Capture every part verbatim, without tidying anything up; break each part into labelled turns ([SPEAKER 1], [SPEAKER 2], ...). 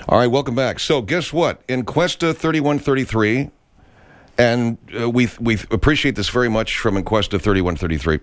[SPEAKER 1] All right, welcome back. So guess what? Encuesta thirty-one thirty-three, and uh, we we appreciate this very much from Encuesta thirty-one thirty-three,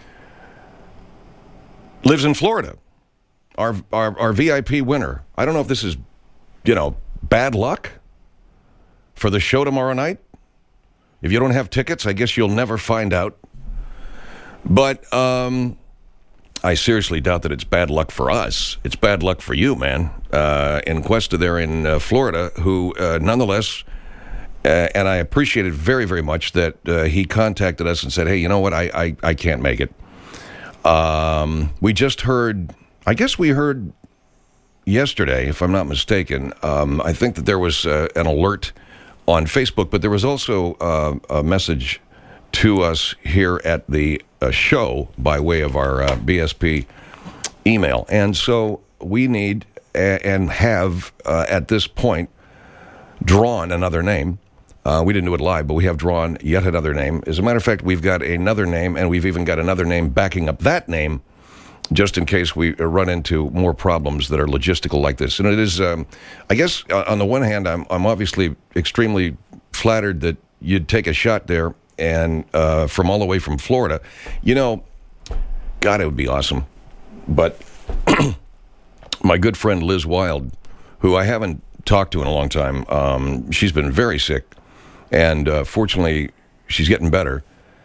[SPEAKER 1] lives in Florida. Our, our our V I P winner. I don't know if this is, you know, bad luck for the show tomorrow night. If you don't have tickets, I guess you'll never find out. But um, I seriously doubt that it's bad luck for us. It's bad luck for you, man. Uh, Encuesta there in uh, Florida, who uh, nonetheless, uh, and I appreciate it very, very much that uh, he contacted us and said, hey, you know what, I, I, I can't make it. Um, we just heard, I guess we heard yesterday, if I'm not mistaken, um, I think that there was uh, an alert on Facebook, but there was also uh, a message to us here at the uh, show by way of our uh, B S P email. And so we need a- and have uh, at this point drawn another name. Uh, we didn't do it live, but we have drawn yet another name. As a matter of fact, we've got another name, and we've even got another name backing up that name, just in case we run into more problems that are logistical like this. And it is, um, I guess, uh, on the one hand, I'm, I'm obviously extremely flattered that you'd take a shot there, and uh, from all the way from Florida. You know, God, it would be awesome. But my good friend Liz Wild, who I haven't talked to in a long time, um, she's been very sick, and uh, fortunately, she's getting better.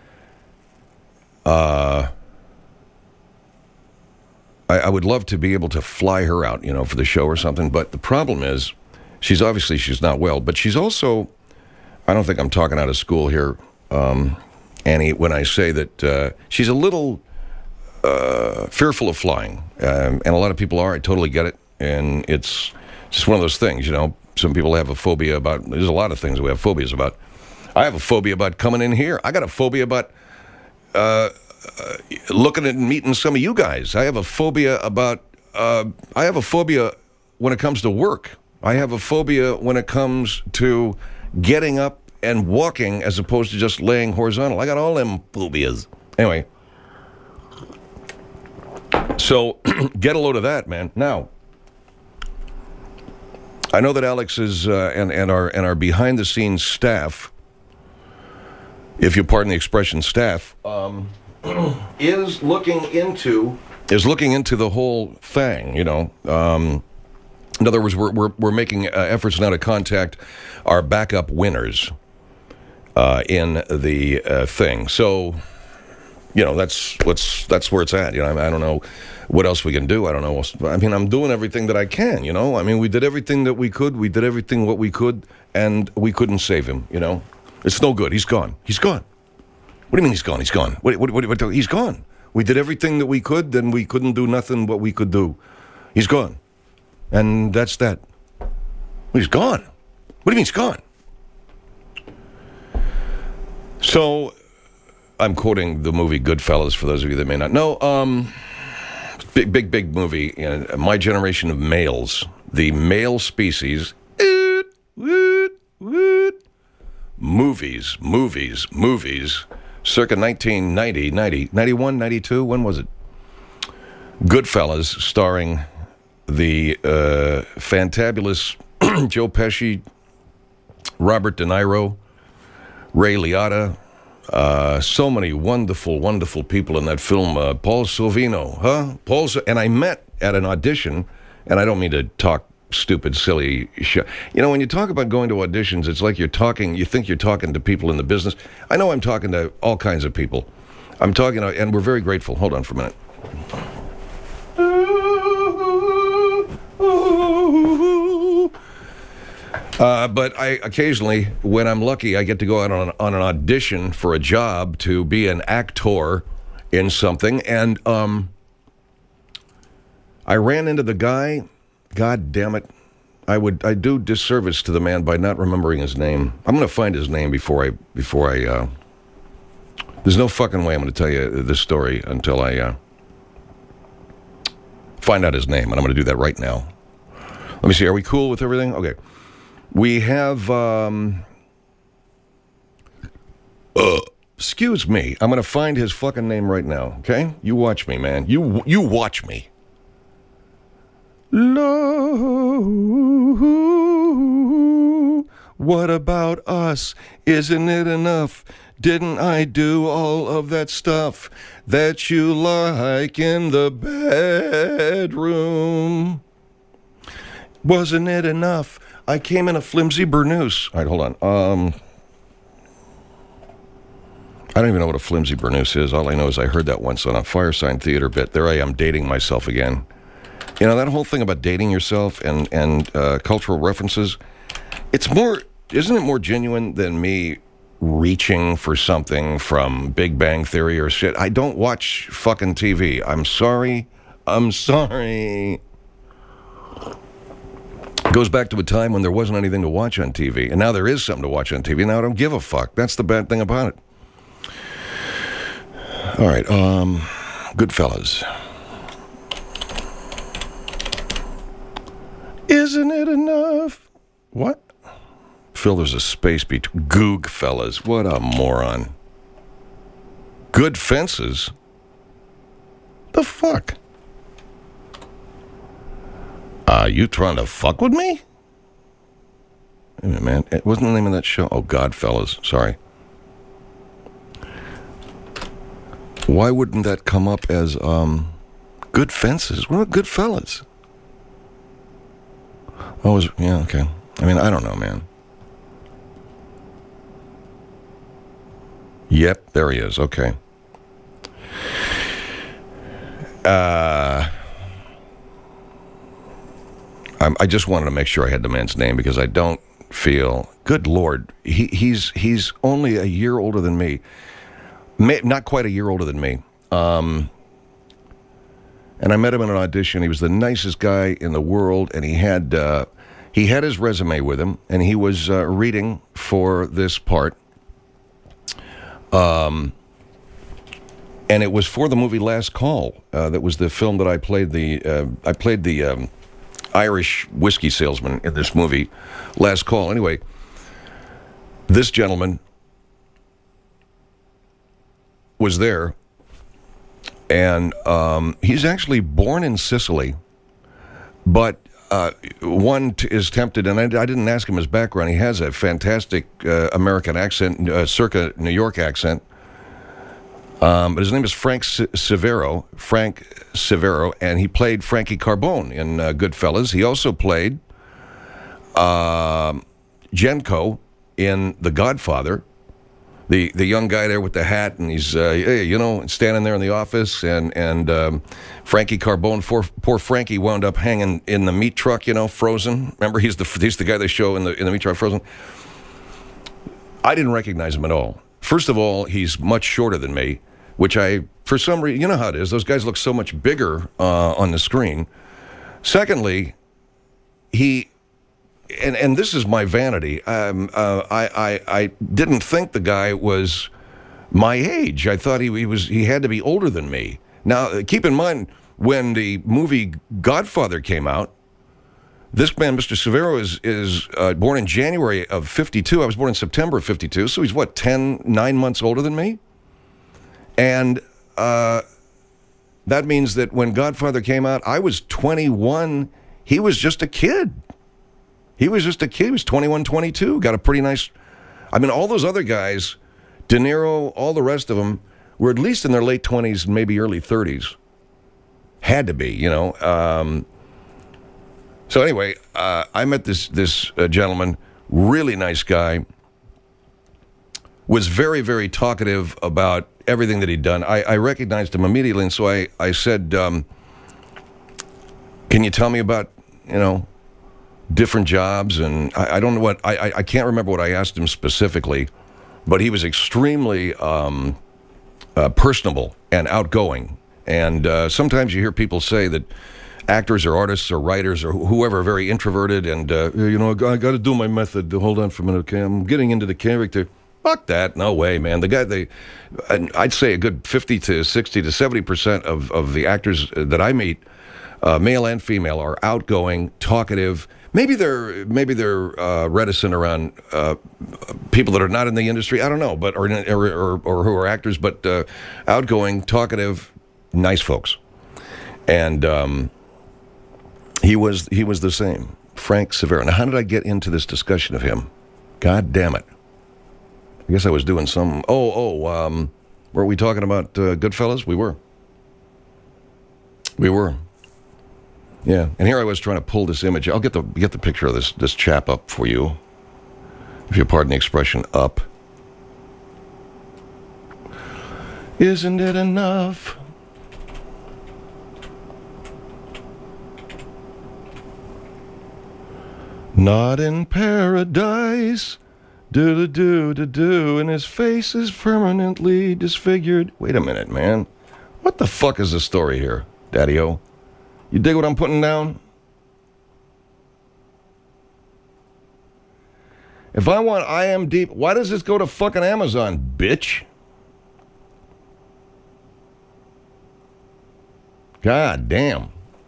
[SPEAKER 1] Uh... I would love to be able to fly her out, you know, for the show or something. But the problem is, she's obviously, she's not well. But she's also, I don't think I'm talking out of school here, um, Annie, when I say that uh, she's a little uh, fearful of flying. Um, and a lot of people are. I totally get it. And it's just one of those things, you know. Some people have a phobia about, there's a lot of things we have phobias about. I have a phobia about coming in here. I got a phobia about... Uh, Uh, looking at and meeting some of you guys. I have a phobia about, uh, I have a phobia when it comes to work. I have a phobia when it comes to getting up and walking as opposed to just laying horizontal. I got all them phobias. Anyway. So, get a load of that, man. Now, I know that Alex is, uh, and, and our, and our behind-the-scenes staff, if you pardon the expression, staff, um... is looking into is looking into the whole thing, you know. Um, in other words, we're we're, we're making uh, efforts now to contact our backup winners uh, in the uh, thing. So, you know, that's what's that's where it's at. You know, I, mean, I don't know what else we can do. I don't know. I mean, I'm doing everything that I can. You know, I mean, we did everything that we could. We did everything what we could, and we couldn't save him. You know, it's no good. He's gone. He's gone. What do you mean he's gone? He's gone. What, what, what, what, he's gone. We did everything that we could, then we couldn't do nothing what we could do. He's gone. And that's that. Well, he's gone. What do you mean he's gone? So, I'm quoting the movie Goodfellas, for those of you that may not know. Um, big, big, big movie. In my generation of males, the male species, movies, movies, movies, circa nineteen ninety, ninety, ninety-one, ninety-two, when was it? Goodfellas, starring the uh, fantabulous Joe Pesci, Robert De Niro, Ray Liotta, uh, so many wonderful, wonderful people in that film. Uh, Paul Sorvino, huh? Paul, so- and I met at an audition, and I don't mean to talk stupid, silly shit. You know, when you talk about going to auditions, it's like you're talking, you think you're talking to people in the business. I know I'm talking to all kinds of people. I'm talking, and we're very grateful. Hold on for a minute. Uh, but I occasionally, when I'm lucky, I get to go out on, on an audition for a job to be an actor in something. And um, I ran into the guy. God damn it. I would I do disservice to the man by not remembering his name. I'm going to find his name before I before I uh, there's no fucking way I'm going to tell you this story until I uh, find out his name, and I'm going to do that right now. Let me see, are we cool with everything? Okay. We have um uh, excuse me. I'm going to find his fucking name right now, okay? You watch me, man. You you watch me. Love What about us? Isn't it enough? Didn't I do all of that stuff that you like in the bedroom? Wasn't it enough? I came in a flimsy burnoose. All right, hold on. Um, I don't even know what a flimsy burnoose is. All I know is I heard that once on a Firesign Theater bit. There I am dating myself again. You know, that whole thing about dating yourself and, and uh, cultural references, it's more, isn't it more genuine than me reaching for something from Big Bang Theory or shit? I don't watch fucking T V. I'm sorry. I'm sorry. It goes back to a time when there wasn't anything to watch on T V. And now there is something to watch on T V. Now I don't give a fuck. That's the bad thing about it. All right. Um, Goodfellas. Isn't it enough? What? Phil, there's a space between Goog fellas. What a moron. Good fences? The fuck? Uh, you trying to fuck with me? Wait a minute, man. It wasn't the name of that show? Oh, Godfellas. Sorry. Why wouldn't that come up as, um, good fences? What about good fellas? Oh, was, yeah, okay. I mean, I don't know, man. Yep, there he is. Okay. Uh, I, I just wanted to make sure I had the man's name because I don't feel. Good Lord, he, he's he's only a year older than me. May, not quite a year older than me. Um, and I met him in an audition. He was the nicest guy in the world, and he had uh, he had his resume with him, and he was uh, reading for this part. Um, and it was for the movie Last Call. Uh, that was the film that I played the uh, I played the um, Irish whiskey salesman in this movie, Last Call. Anyway, this gentleman was there, and um, he's actually born in Sicily, but uh, one t- is tempted, and I, I didn't ask him his background. He has a fantastic uh, American accent, uh, circa New York accent. Um, but his name is Frank C- Severo, Frank Severo, and he played Frankie Carbone in uh, Goodfellas. He also played uh, Genco in The Godfather, the the young guy there with the hat, and he's uh, you know standing there in the office, and and um, Frankie Carbone, poor, poor Frankie wound up hanging in the meat truck, you know, frozen. Remember, he's the he's the guy they show in the in the meat truck frozen. I didn't recognize him at all. First of all, he's much shorter than me, which I, for some reason, you know how it is. Those guys look so much bigger uh, on the screen. Secondly, he, and and this is my vanity. Um, uh, I, I I didn't think the guy was my age. I thought he, he was he had to be older than me. Now, keep in mind when the movie Godfather came out, this man, Mister Severo, is is uh, born in January of fifty-two. I was born in September of fifty-two, so he's what, ten, nine months older than me? And uh, that means that when Godfather came out, I was twenty-one. He was just a kid. He was just a kid. He was twenty-one, twenty-two. Got a pretty nice... I mean, all those other guys, De Niro, all the rest of them, were at least in their late twenties, maybe early thirties. Had to be, you know. Um, so anyway, uh, I met this, this uh, gentleman, really nice guy, was very, very talkative about everything that he'd done. I, I recognized him immediately, and so I, I said, um, can you tell me about, you know, different jobs? And I, I don't know what, I, I can't remember what I asked him specifically, but he was extremely um, uh, personable and outgoing. And uh, sometimes you hear people say that actors or artists or writers or whoever are very introverted and, uh, you know, I got to do my method. Hold on for a minute, okay? I'm getting into the character. Fuck that. No way, man. The guy, they, I'd say a good fifty to sixty to seventy percent of, of the actors that I meet, uh, male and female, are outgoing, talkative. Maybe they're maybe they're uh, reticent around uh, people that are not in the industry. I don't know, but or or, or, or who are actors, but uh, outgoing, talkative, nice folks. And um, he was he was the same, Frank Severo. Now, how did I get into this discussion of him? God damn it. I guess I was doing some... Oh, oh, um, were we talking about uh, Goodfellas? We were. We were. Yeah, and here I was trying to pull this image. I'll get the get the picture of this, this chap up for you. If you pardon the expression, up. Isn't it enough? Not in paradise. Do-do-do-do-do. And his face is permanently disfigured. Wait a minute, man. What the fuck is the story here, Daddy-O? You dig what I'm putting down? If I want I M D B, why does this go to fucking Amazon, bitch? God damn.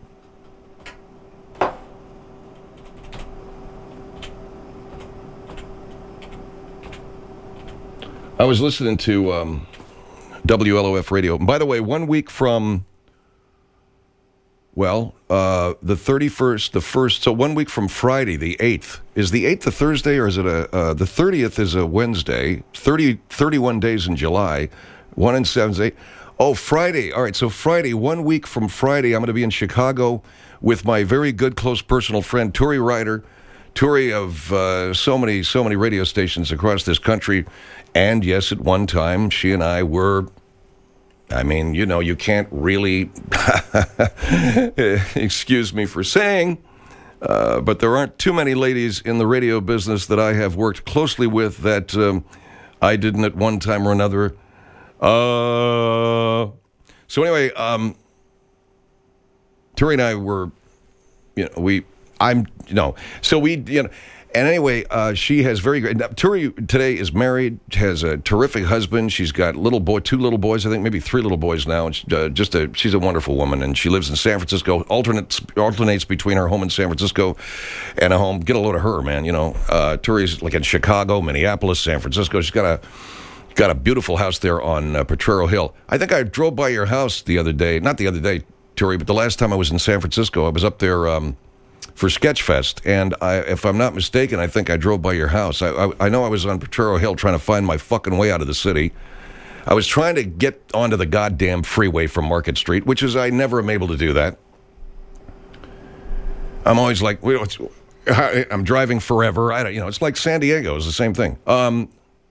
[SPEAKER 1] I was listening to um, W L O F radio. And by the way, one week from, well, uh, the thirty-first, the first, so one week from Friday, the eighth. Is the eighth a Thursday or is it a, uh, the thirtieth is a Wednesday, thirty, thirty-one days in July, one and seven's eight. Oh, Friday. All right, so Friday, one week from Friday, I'm going to be in Chicago with my very good, close personal friend, Turi Ryder. Turi of uh, so many, so many radio stations across this country. And yes, at one time, she and I were, I mean, you know, you can't really, excuse me for saying, uh, but there aren't too many ladies in the radio business that I have worked closely with that um, I didn't at one time or another. Uh, so anyway, um, Turi and I were, you know, we, I'm, you know, so we, you know, and anyway, uh, she has very great, now, Turi today is married, has a terrific husband. She's got little boy, two little boys, I think maybe three little boys now. And she, uh, just a, she's a wonderful woman, and she lives in San Francisco, alternates, alternates between her home in San Francisco and a home. Get a load of her, man, you know. Uh, Turi's like in Chicago, Minneapolis, San Francisco. She's got a, got a beautiful house there on uh, Potrero Hill. I think I drove by your house the other day, not the other day, Turi, but the last time I was in San Francisco, I was up there, um, for Sketchfest, and I, if I'm not mistaken, I think I drove by your house. I, I, I know I was on Potrero Hill trying to find my fucking way out of the city. I was trying to get onto the goddamn freeway from Market Street, which is, I never am able to do that. I'm always like, I'm driving forever. I don't, you know, it's like San Diego is the same thing. Um,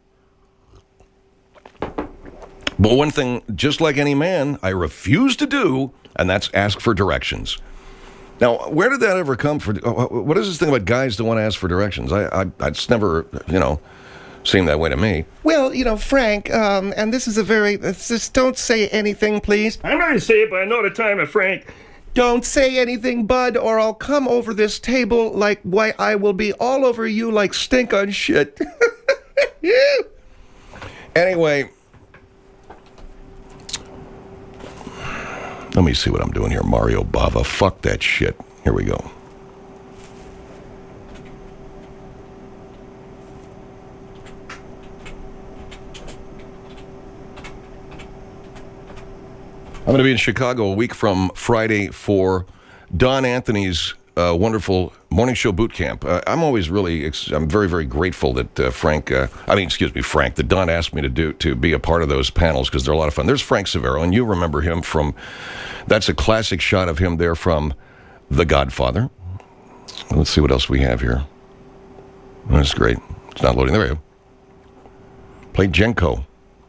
[SPEAKER 1] but one thing, just like any man, I refuse to do, and that's ask for directions. Now, where did that ever come from? What is this thing about guys that want to ask for directions? I, I, it's never, you know, seemed that way to me.
[SPEAKER 2] Well, you know, Frank, um, and this is a very, just don't say anything, please.
[SPEAKER 3] I'm not going to say it, but I know the time of Frank.
[SPEAKER 2] Don't say anything, bud, or I'll come over this table like, why, I will be all over you like stink on shit.
[SPEAKER 1] Anyway, let me see what I'm doing here. Mario Bava. Fuck that shit. Here we go. I'm going to be in Chicago a week from Friday for Don Anthony's uh, wonderful morning show boot camp. Uh, I'm always really, ex- I'm very, very grateful that uh, Frank, uh, I mean, excuse me, Frank, that Don asked me to do to be a part of those panels because they're a lot of fun. There's Frank Severo, and you remember him from, that's a classic shot of him there from The Godfather. Let's see what else we have here. That's great. It's not loading. There we go. Played Jenko.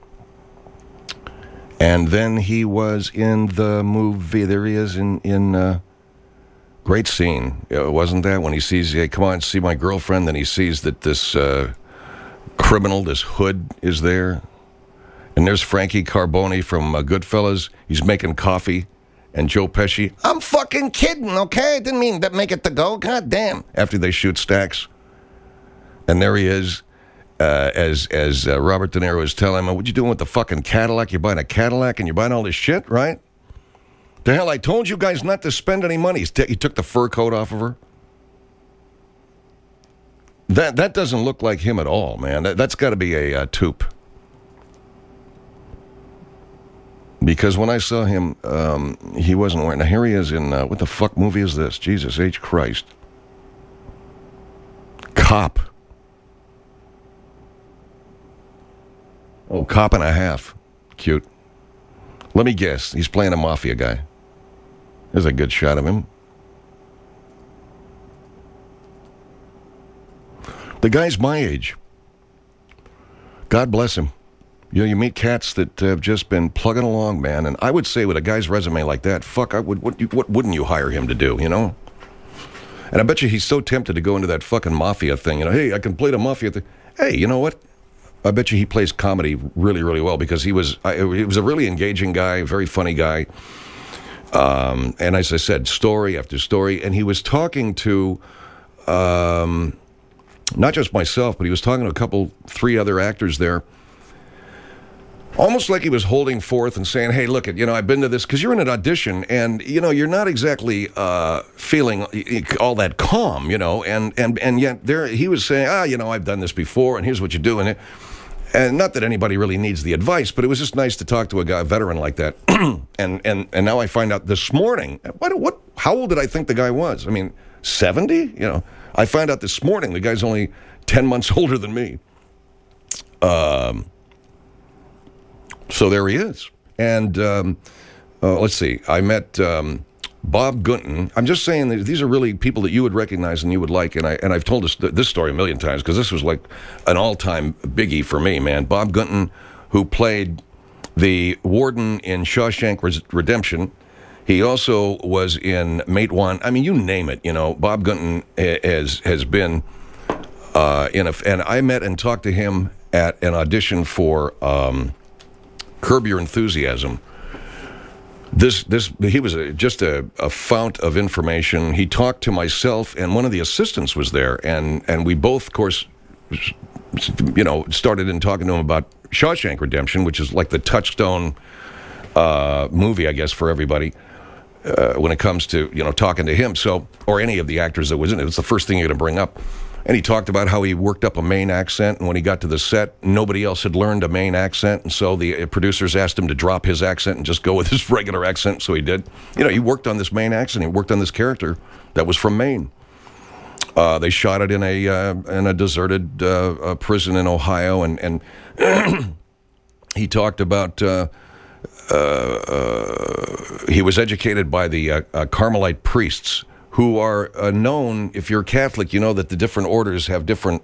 [SPEAKER 1] And then he was in the movie, there he is in, in uh, great scene, wasn't that? When he sees, hey, come on, see my girlfriend, then he sees that this uh, criminal, this hood is there. And there's Frankie Carboni from uh, Goodfellas. He's making coffee. And Joe Pesci, I'm fucking kidding, okay? I didn't mean to make it to go. God damn. After they shoot Stax. And there he is, uh, as as uh, Robert De Niro is telling him, what you doing with the fucking Cadillac? You're buying a Cadillac and you're buying all this shit, right? The hell, I told you guys not to spend any money. He took the fur coat off of her. That that doesn't look like him at all, man. That, that's got to be a uh, taupe. Because when I saw him, um, he wasn't wearing... Now, here he is in... Uh, what the fuck movie is this? Jesus H. Christ. Cop. Oh, cop and a half. Cute. Let me guess. He's playing a mafia guy. There's a good shot of him. The guy's my age. God bless him. You know, you meet cats that have just been plugging along, man. And I would say with a guy's resume like that, fuck, I would, what, what wouldn't you hire him to do, you know? And I bet you he's so tempted to go into that fucking mafia thing. You know, hey, I can play the mafia thing. Hey, you know what? I bet you he plays comedy really, really well because he was I, he was a really engaging guy, very funny guy. Um, and as I said, story after story. And he was talking to... Um, not just myself, but he was talking to a couple, three other actors there. Almost like he was holding forth and saying, hey, look, you know, I've been to this, because you're in an audition, and, you know, you're not exactly uh, feeling all that calm, you know, and, and, and yet there he was saying, ah, you know, I've done this before, and here's what you do. And, and not that anybody really needs the advice, but it was just nice to talk to a guy, a veteran like that. and, and, and now I find out this morning, what, what, how old did I think the guy was? I mean, seventy? You know, I found out this morning the guy's only ten months older than me. Um, so there he is. And um, uh, let's see, I met um, Bob Gunton. I'm just saying that these are really people that you would recognize and you would like. And, I, and I've told this, this story a million times because this was like an all-time biggie for me, man. Bob Gunton, who played the warden in Shawshank Redemption. He also was in Mate One. I mean, you name it. You know, Bob Gunton has has been uh, in a. And I met and talked to him at an audition for um, Curb Your Enthusiasm. This this he was a, just a, a fount of information. He talked to myself, and one of the assistants was there, and and we both, of course, you know, started in talking to him about Shawshank Redemption, which is like the touchstone uh, movie, I guess, for everybody. Uh, when it comes to, you know, talking to him, so, or any of the actors that was in it, it's the first thing you're going to bring up. And he talked about how he worked up a Maine accent, and when he got to the set, nobody else had learned a Maine accent, and so the producers asked him to drop his accent and just go with his regular accent, so he did. You know, he worked on this Maine accent, he worked on this character that was from Maine. Uh, they shot it in a uh, in a deserted uh, uh, prison in Ohio, and, and he talked about... Uh, Uh, uh, he was educated by the uh, uh, Carmelite priests, who are uh, known, if you're Catholic, you know that the different orders have different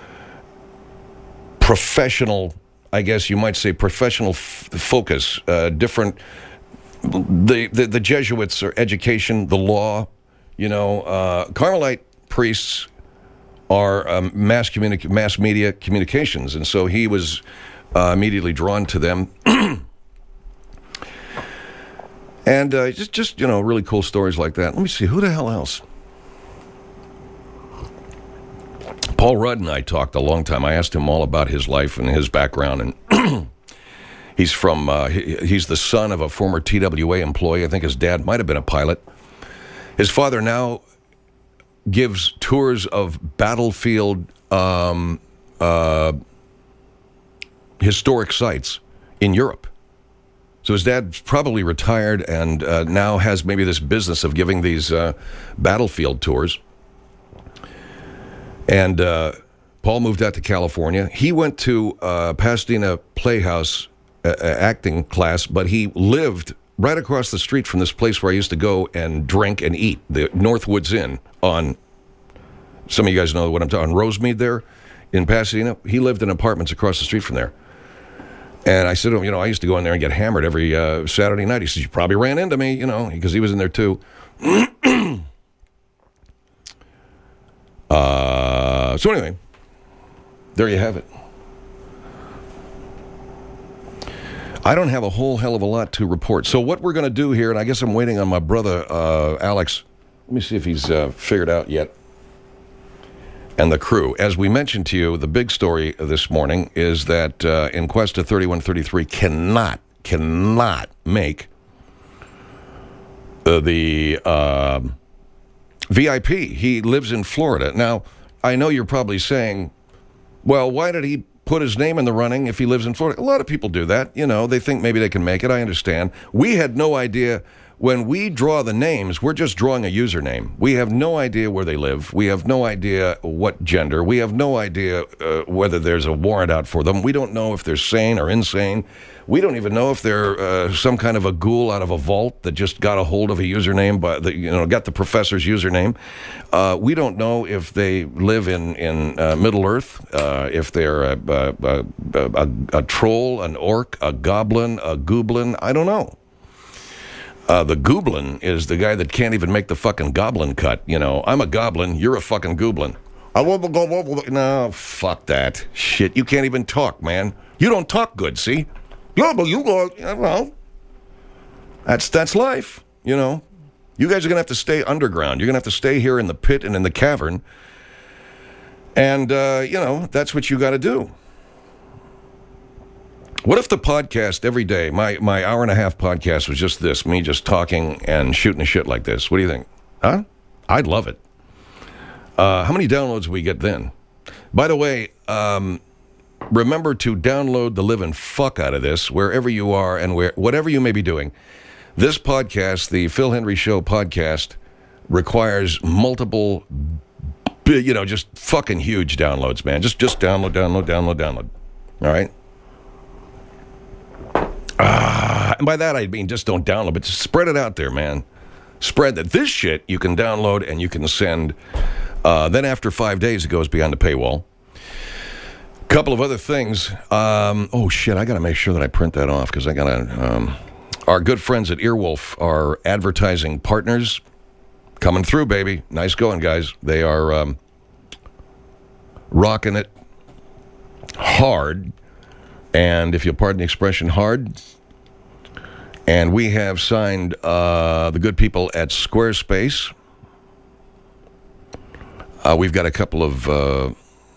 [SPEAKER 1] professional, I guess you might say, professional f- focus, uh, different, the, the, the Jesuits are education, the law, you know, uh, Carmelite priests are um, mass, communi- mass media communications, and so he was uh, immediately drawn to them. And uh, just, just, you know, really cool stories like that. Let me see, who the hell else? Paul Rudd and I talked a long time. I asked him all about his life and his background. And he's from, uh, he, he's the son of a former T W A employee. I think his dad might have been a pilot. His father now gives tours of battlefield um, uh, historic sites in Europe. So his dad's probably retired and uh, now has maybe this business of giving these uh, battlefield tours. And uh, Paul moved out to California. He went to uh, Pasadena Playhouse uh, acting class, but he lived right across the street from this place where I used to go and drink and eat, the Northwoods Inn on, some of you guys know what I'm talking, on Rosemead there in Pasadena. He lived in apartments across the street from there. And I said to him, you know, I used to go in there and get hammered every uh, Saturday night. He says, you probably ran into me, you know, because he was in there too. uh, so anyway, there you have it. I don't have a whole hell of a lot to report. So what we're going to do here, and I guess I'm waiting on my brother, uh, Alex. Let me see if he's uh, figured out yet. And the crew. As we mentioned to you, the big story this morning is that uh, Inquesta thirty-one thirty-three cannot, cannot make uh, the uh, V I P. He lives in Florida. Now, I know you're probably saying, well, why did he put his name in the running if he lives in Florida? A lot of people do that. You know, they think maybe they can make it. I understand. We had no idea when we draw the names, we're just drawing a username. We have no idea where they live. We have no idea what gender. We have no idea uh, whether there's a warrant out for them. We don't know if they're sane or insane. We don't even know if they're uh, some kind of a ghoul out of a vault that just got a hold of a username, by the, you know, got the professor's username. Uh, we don't know if they live in, in uh, Middle Earth, uh, if they're a, a, a, a, a troll, an orc, a goblin, a goblin. I don't know. Uh, the goblin is the guy that can't even make the fucking goblin cut. You know, I'm a goblin, you're a fucking goblin. I love the goblin. No, fuck that. Shit, you can't even talk, man. You don't talk good, see? Yeah, but you go, I don't know. That's, that's life, you know. You guys are going to have to stay underground. You're going to have to stay here in the pit and in the cavern. And, uh, you know, that's what you got to do. What if the podcast every day, my, my hour and a half podcast was just this, me just talking and shooting a shit like this? What do you think? Huh? I'd love it. Uh, how many downloads do we get then? By the way, um, remember to download the living fuck out of this wherever you are and where whatever you may be doing. This podcast, the Phil Hendrie Show podcast, requires multiple, you know, just fucking huge downloads, man. Just, just download, download, download, download. All right? Ah, and by that I mean just don't download, but just spread it out there, man. Spread that. This shit you can download and you can send. Uh, then after five days, it goes beyond the paywall. Couple of other things. Um, oh, shit, I got to make sure that I print that off because I got to... Um, our good friends at Earwolf are advertising partners. Coming through, baby. Nice going, guys. They are um, rocking it hard. And if you'll pardon the expression, hard. And we have signed uh, the good people at Squarespace. Uh, we've got a couple of... Uh,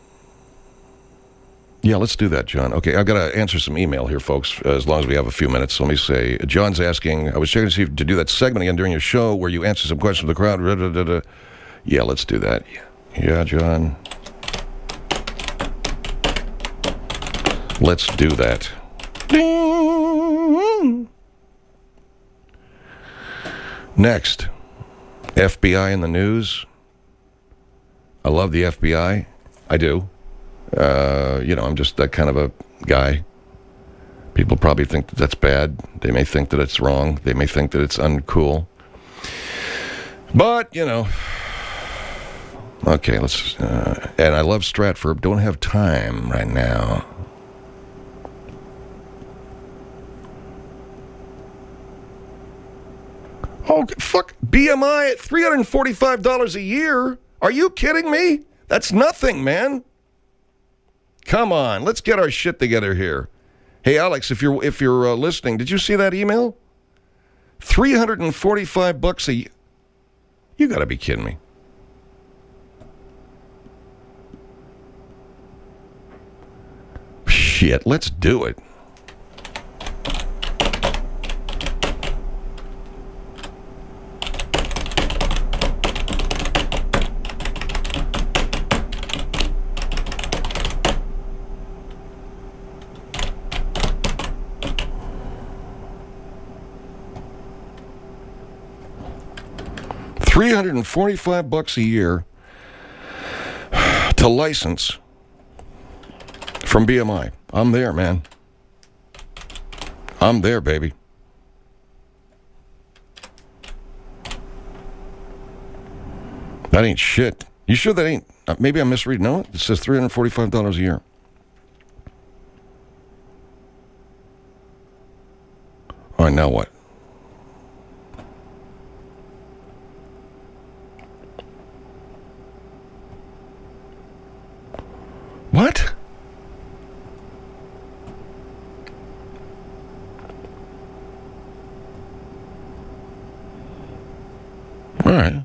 [SPEAKER 1] yeah, let's do that, John. Okay, I've got to answer some email here, folks, as long as we have a few minutes. Let me say, John's asking, I was checking to see if to do that segment again during your show where you answer some questions of the crowd. Da, da, da, da. Yeah, let's do that. Yeah, John. Let's do that. Next, F B I in the news. I love the F B I. I do. Uh, you know, I'm just that kind of a guy. People probably think that that's bad. They may think that it's wrong. They may think that it's uncool. But, you know. Okay, let's... Uh, and I love Stratford. Don't have time right now. Oh, fuck. B M I at three hundred forty-five dollars a year? Are you kidding me? That's nothing, man. Come on, let's get our shit together here. Hey, Alex, if you're if you're uh, listening, did you see that email? three hundred forty-five bucks a year. You got to be kidding me. Shit, let's do it. three hundred forty-five bucks a year to license from B M I. I'm there, man. I'm there, baby. That ain't shit. You sure that ain't... Uh, maybe I'm misreading. No, it says three hundred forty-five dollars a year. All right, now what? What? All right.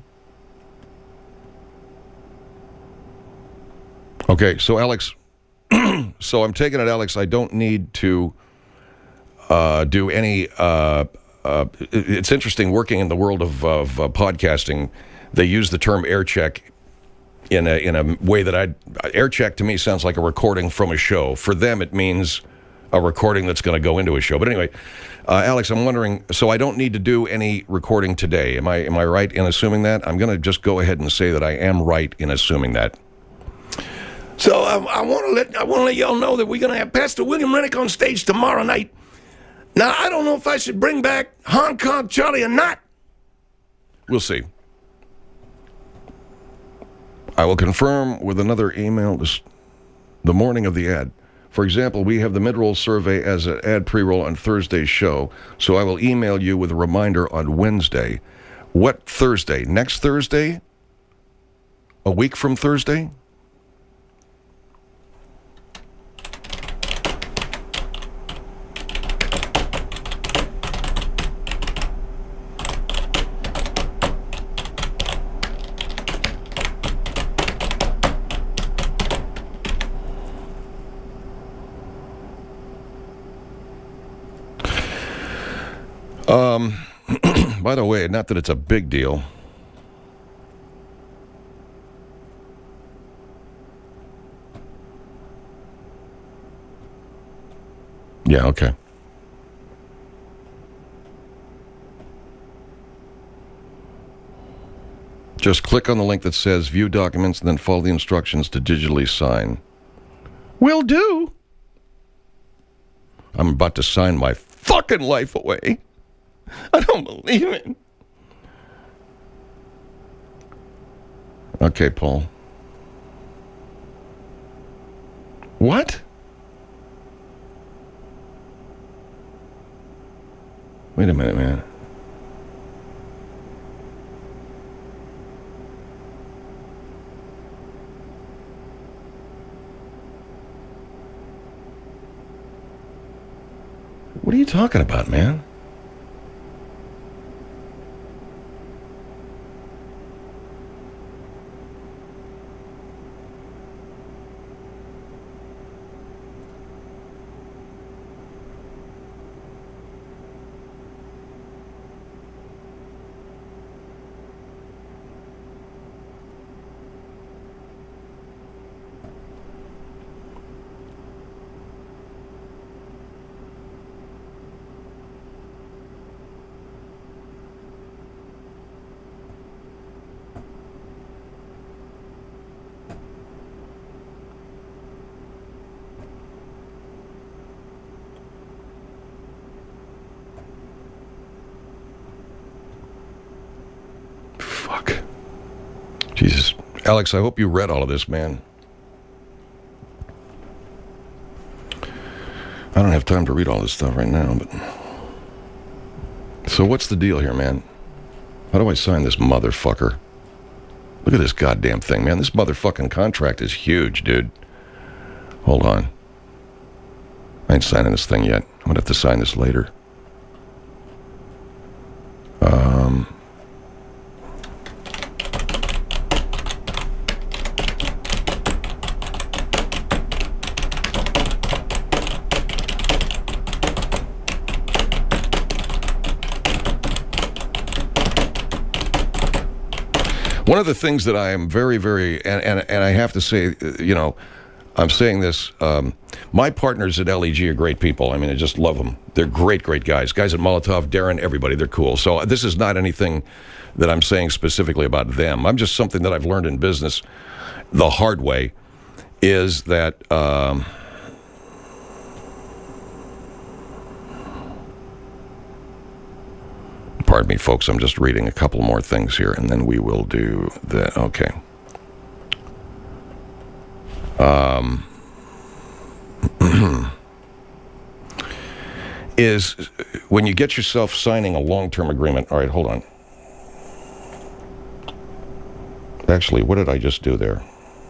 [SPEAKER 1] Okay, so Alex, so I'm taking it, Alex, I don't need to uh, do any, uh, uh, it's interesting working in the world of, of uh, podcasting, they use the term air check in a in a way that I air check to me sounds like a recording from a show. For them, it means a recording that's going to go into a show. But anyway, uh, Alex, I'm wondering, so I don't need to do any recording today. Am I am I right in assuming that? I'm going to just go ahead and say that I am right in assuming that.
[SPEAKER 2] So uh, I want to let I want to let y'all know that we're going to have Pastor William Rennick on stage tomorrow night. Now, I don't know if I should bring back Hong Kong Charlie or not.
[SPEAKER 1] We'll see. I will confirm with another email this, the morning of the ad. For example, we have the mid-roll survey as an ad pre-roll on Thursday's show, so I will email you with a reminder on Wednesday. What Thursday? Next Thursday? A week from Thursday? Um, by the way, not that it's a big deal. Yeah, okay. Just click on the link that says view documents and then follow the instructions to digitally sign. Will do. I'm about to sign my fucking life away. I don't believe it. Okay, Paul. What? Wait a minute, man. What are you talking about, man? Fuck. Jesus. Alex, I hope you read all of this, man. I don't have time to read all this stuff right now, but... So what's the deal here, man? How do I sign this motherfucker? Look at this goddamn thing, man. This motherfucking contract is huge, dude. Hold on. I ain't signing this thing yet. I'm gonna have to sign this later. Um... One of the things that I am very, very, and, and, and I have to say, you know, I'm saying this, um, my partners at L E G are great people. I mean, I just love them. They're great, great guys. Guys at Molotov, Darren, everybody, they're cool. So this is not anything that I'm saying specifically about them. I'm just something that I've learned in business the hard way is that... Um, Pardon me, folks. I'm just reading a couple more things here, and then we will do the... Okay. Um, is when you get yourself signing a long-term agreement... All right, hold on. Actually, what did I just do there?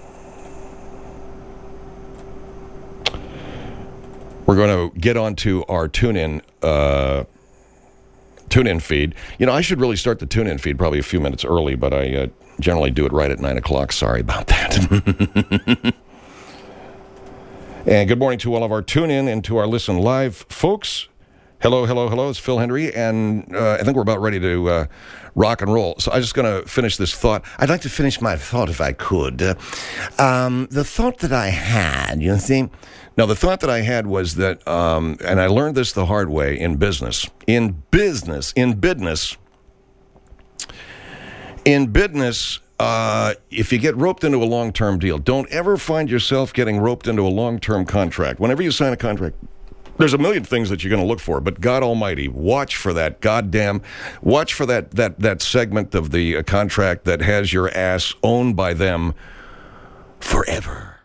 [SPEAKER 1] We're going to get onto our tune-in... Uh, tune-in feed. You know, I should really start the tune-in feed probably a few minutes early, but I uh, generally do it right at nine o'clock. Sorry about that. And good morning to all of our tune-in and to our listen live folks. Hello, hello, hello. It's Phil Hendry, and uh, I think we're about ready to uh, rock and roll. So I'm just going to finish this thought.
[SPEAKER 2] I'd like to finish my thought if I could. Uh, um, the thought that I had, you see,
[SPEAKER 1] Now, the thought that I had was that, um, and I learned this the hard way in business. In business, in business, in business, uh, if you get roped into a long-term deal, don't ever find yourself getting roped into a long-term contract. Whenever you sign a contract, there's a million things that you're going to look for, but God Almighty, watch for that goddamn, watch for that that that segment of the uh, contract that has your ass owned by them forever.